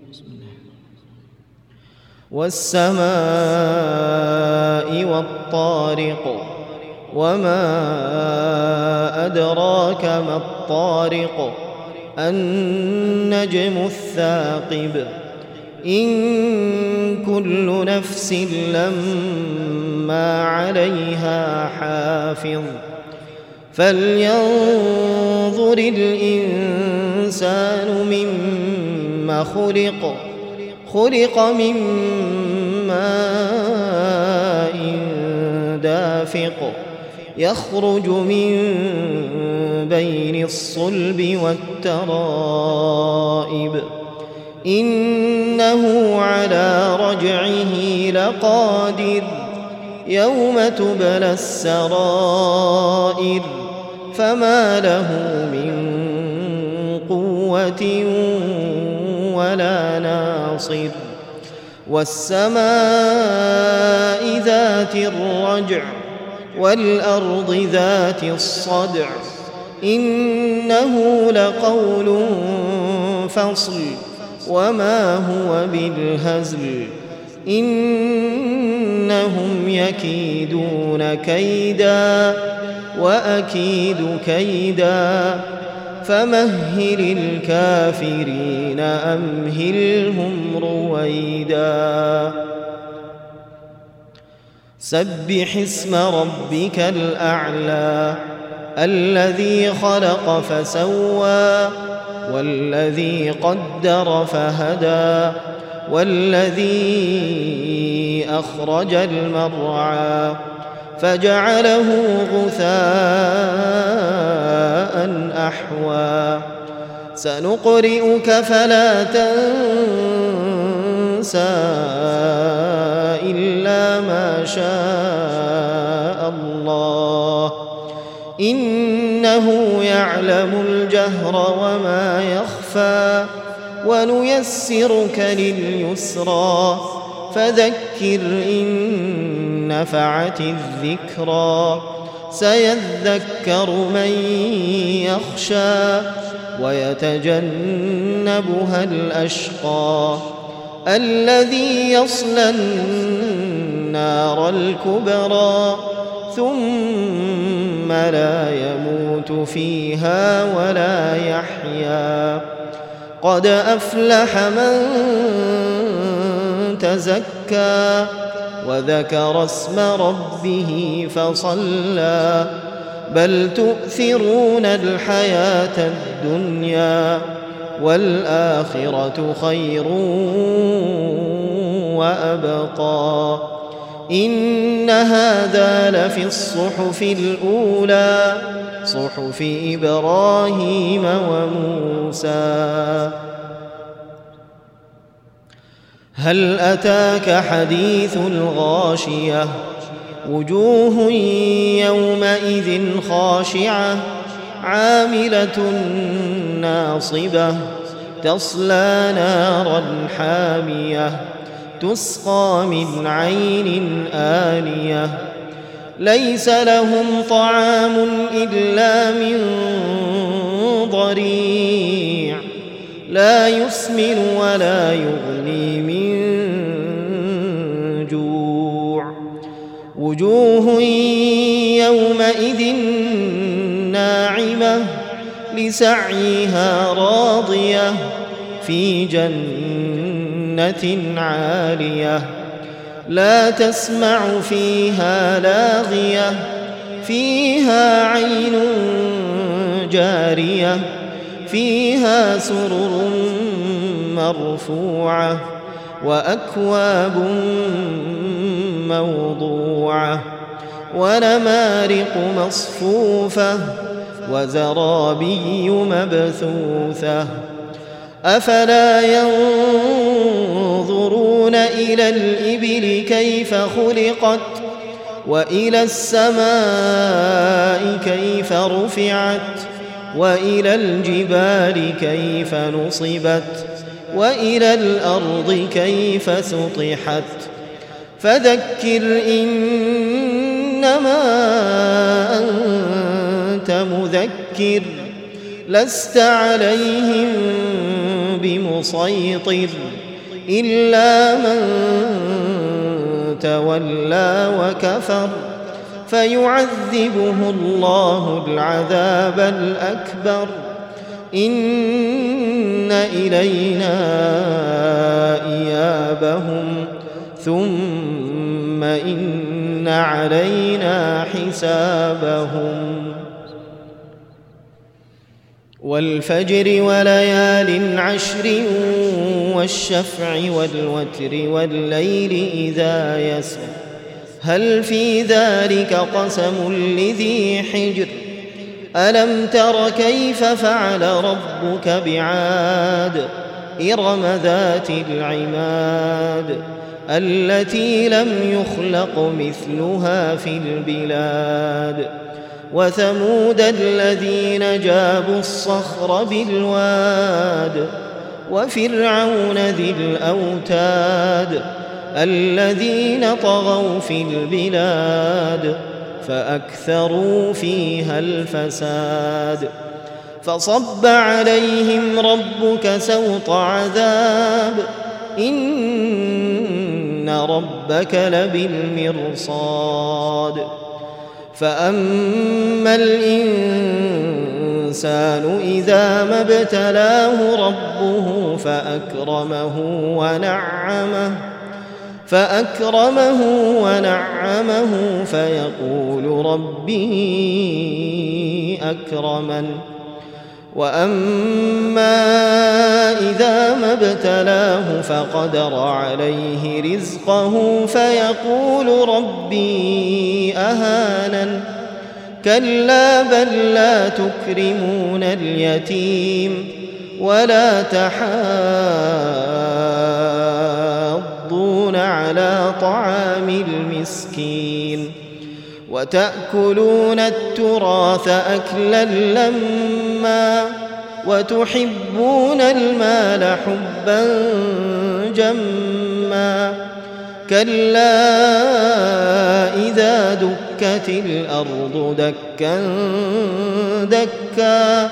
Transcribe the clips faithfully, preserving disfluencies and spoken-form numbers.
والسماء والطارق وما أدراك ما الطارق النجم الثاقب إن كل نفس لما عليها حافظ فلينظر الإنسان مما خلق خلق من ماء دافق يخرج من بين الصلب والترائب إنه على رجعه لقادر يوم تبلى السرائر فما له من قوة ولا ناصر والسماء ذات الرجع والأرض ذات الصدع إنه لقول فصل وما هو بالهزل إنهم يكيدون كيدا وأكيد كيدا فمهل الكافرين أمهلهم رويدا سبح اسم ربك الأعلى الذي خلق فسوى والذي قدر فهدى والذي أخرج المرعى فجعله غثاء أحوى سنقرئك فلا تنسى إلا ما شاء الله إنه يعلم الجهر وما يخفى ونيسرك لليسرى فذكر إن نفعت الذكرى سيذكر من يخشى ويتجنبها الأشقى الذي يصلى النار الكبرى ثم لا يموت فيها ولا يحيا قد أفلح من تزكى وذكر اسم ربه فصلى بل تؤثرون الحياة الدنيا والآخرة خير وأبقى إن هذا لفي الصحف الأولى صحف إبراهيم وموسى هل أتاك حديث الغاشية وجوه يومئذ خاشعة عاملة ناصبة تصلى نارا حامية تسقى من عين آنية ليس لهم طعام إلا من ضريع لا يسمن ولا يغني من جوع وجوه يومئذ ناعمة لسعيها راضية في جنة عالية لا تسمع فيها لاغية فيها عين جارية فيها سرر مرفوعة وأكواب موضوعة ونمارق مصفوفة وزرابي مبثوثة أفلا ينظرون إلى الإبل كيف خلقت وإلى السماء كيف رفعت وإلى الجبال كيف نصبت وإلى الأرض كيف سطحت فذكر إنما أنت مذكر لست عليهم بمسيطر إلا من تولى وكفر فيعذبه الله العذاب الأكبر إن إلينا إيابهم ثم إن علينا حسابهم والفجر وليال عشر والشفع والوتر والليل إذا يسر هل في ذلك قسم لذي حجر ألم تر كيف فعل ربك بعاد إرم ذات العماد التي لم يخلق مثلها في البلاد وثمود الذين جابوا الصخر بالواد وفرعون ذي الأوتاد الذين طغوا في البلاد فأكثروا فيها الفساد فصب عليهم ربك سوط عذاب إن ربك لبالمرصاد فأما الإنسان إذا ما ابتلاه ربه فأكرمه ونعمه فأكرمه ونعمه فيقول ربي أكرمن وأما إذا ما ابتلاه فقدر عليه رزقه فيقول ربي أهانن كلا بل لا تكرمون اليتيم ولا تحاضون على طعام المسكين وتأكلون التراث أكلا لما وتحبون المال حبا جما كلا إذا دكت الأرض دكا دكا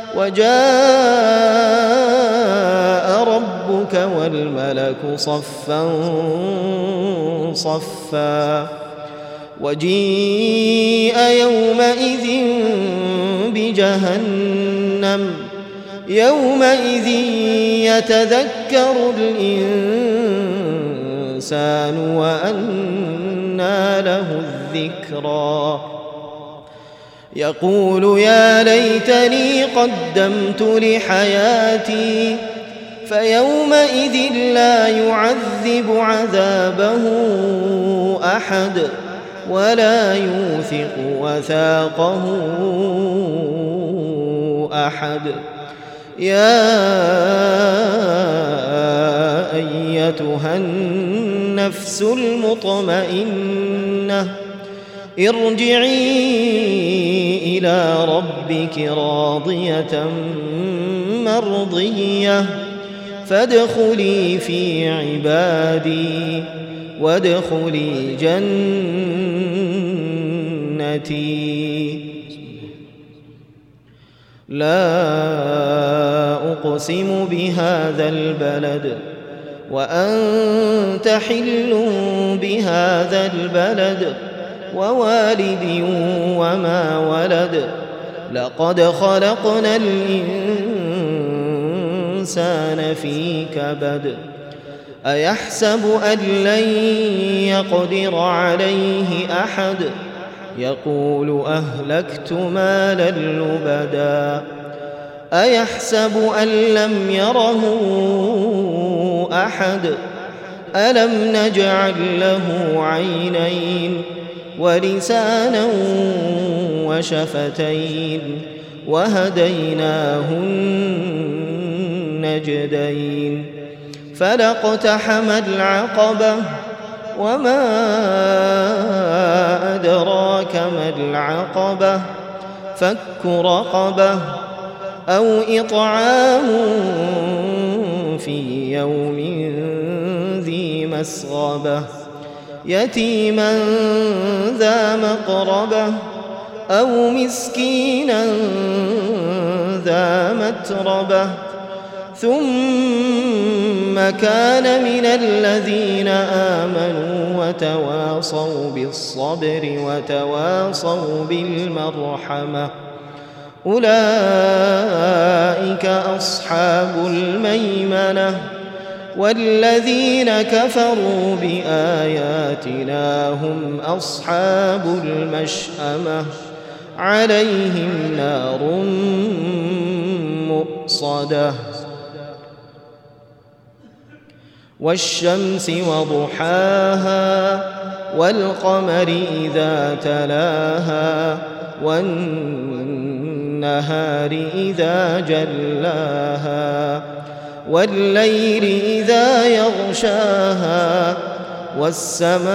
وجاء ربك والملك صفا صفا وجيء يومئذ بجهنم يومئذ يتذكر الإنسان وأنى له الذكرى يقول يا ليتني قدمت لحياتي فيومئذ لا يعذب عذابه أحد ولا يوثق وثاقه أحد يا أيتها النفس المطمئنة ارجعي إلى ربك راضية مرضية فادخلي في عبادي وادخلي جنتي لا أقسم بهذا البلد وأنت حل بهذا البلد ووالد وما ولد لقد خلقنا الإنسان في كبد أيحسب أن لن يقدر عليه أحد يقول أهلكت مالا لبدا أيحسب أن لم يره أحد ألم نجعل له عينين ولسانا وشفتين وهديناه النجدين فلاقتحم العقبة وما أدراك ما العقبة فك رقبة أو إطعام في يوم ذي مسغبة يتيما ذا مقربة أو مسكينا ذا متربة ثم كان من الذين آمنوا وتواصوا بالصبر وتواصوا بالمرحمة أولئك أصحاب الميمنة والذين كفروا بآياتنا هم أصحاب المشأمة عليهم نار مؤصدة والشمس وضحاها والقمر إذا تلاها والنهار إذا جلاها والليل إذا يغشاها والسماء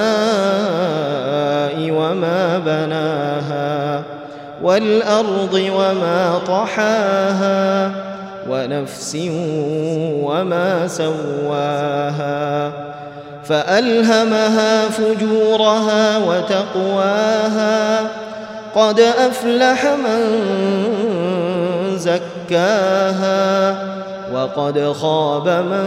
وما بناها والأرض وما طحاها ونفس وما سواها فألهمها فجورها وتقواها قد أفلح من زكاها وقد خاب من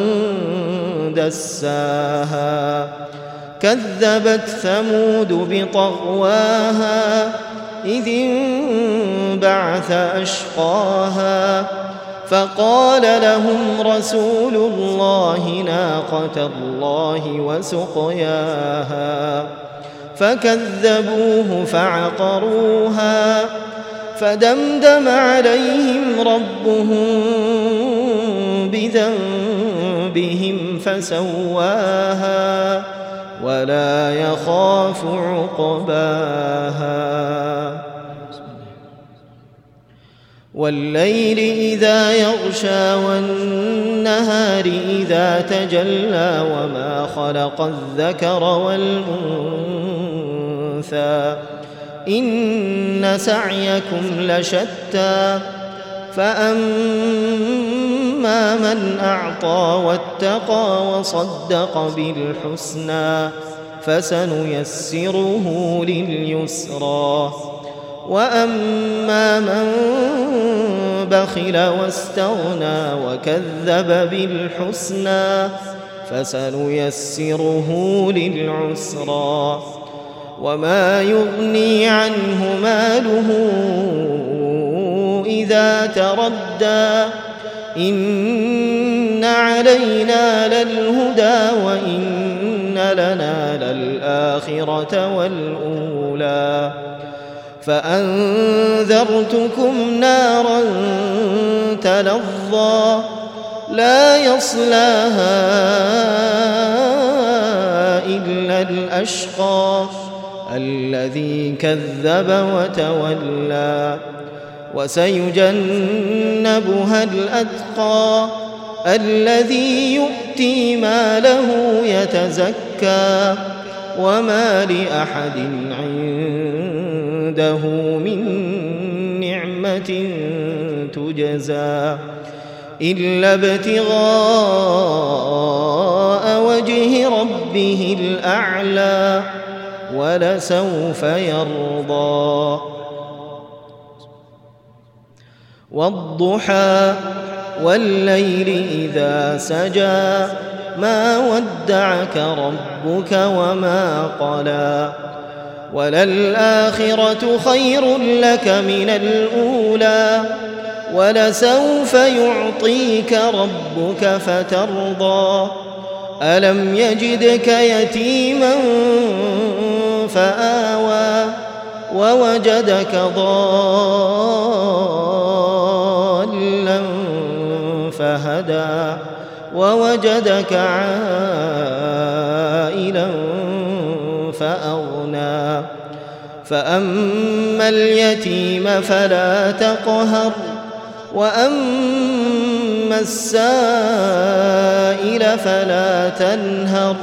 دساها كذبت ثمود بطغواها إذ انبعث أشقاها فقال لهم رسول الله ناقة الله وسقياها فكذبوه فعقروها فدمدم عليهم ربهم بذنبهم فسواها ولا يخاف عقباها والليل إذا يغشى والنهار إذا تجلى وما خلق الذكر والأنثى إن سعيكم لشتى فأما من أعطى واتقى وصدق بالحسنى فسنيسره لليسرى وأما من بخل واستغنى وكذب بالحسنى فسنيسره للعسرى وما يغني عنه ماله إذا تردى إن علينا للهدى وإن لنا للآخرة والأولى فأنذرتكم نارا تلظى لا يصلاها إلا الأشقى الذي كذب وتولى وسيجنبها الأتقى الذي يؤتي ماله يتزكى وما لأحد عنده من نعمة تجزى إلا ابتغاء وجه ربه الأعلى ولسوف يرضى والضحى والليل إذا سجى ما ودعك ربك وما قلى وللآخرة خير لك من الأولى ولسوف يعطيك ربك فترضى ألم يجدك يتيما فآوى ووجدك ضالا فهدى ووجدك عائلا فأغنى فأما اليتيم فلا تقهر وأما السائل فلا تنهر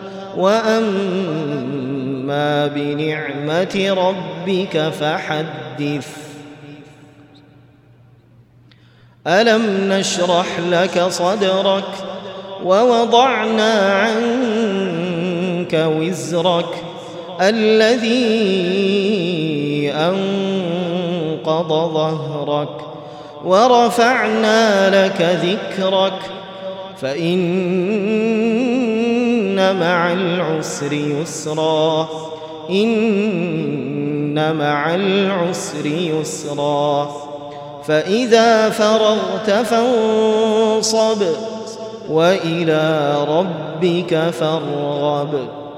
وأما بنعمة ربك فحدث ألم نشرح لك صدرك ووضعنا عنك وزرك الذي أنقض ظهرك ورفعنا لك ذكرك فإن مع العسر يسرا إن مع العسر يسرا فإذا فرغت فانصب وإلى ربك فارغب.